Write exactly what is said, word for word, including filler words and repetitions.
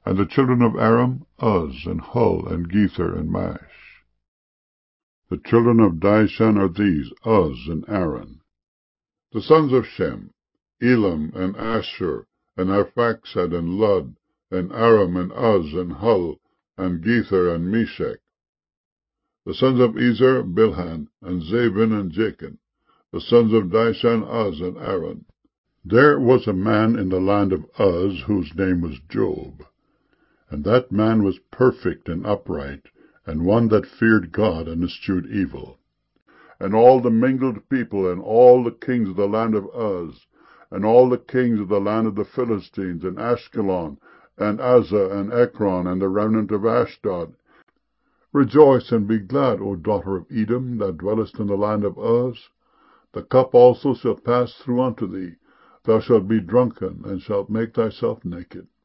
And the children of Aram, Uz, and Hul, and Gether, and Mash. The children of Dishan are these, Uz and Aran. The sons of Shem, Elam, and Asshur, and Arphaxad, and Lud, and Aram, and Uz, and Hul, and Gether, and Meshech. The sons of Ezer, Bilhan, and Zabin, and Jachin. The sons of Dishan, Uz, and Aran. There was a man in the land of Uz, whose name was Job. And that man was perfect and upright, and one that feared God and eschewed evil. And all the mingled people, and all the kings of the land of Uz, and all the kings of the land of the Philistines, and Ashkelon, and Azzah, and Ekron, and the remnant of Ashdod, rejoice and be glad, O daughter of Edom, that dwellest in the land of Uz. The cup also shall pass through unto thee. Thou shalt be drunken, and shalt make thyself naked.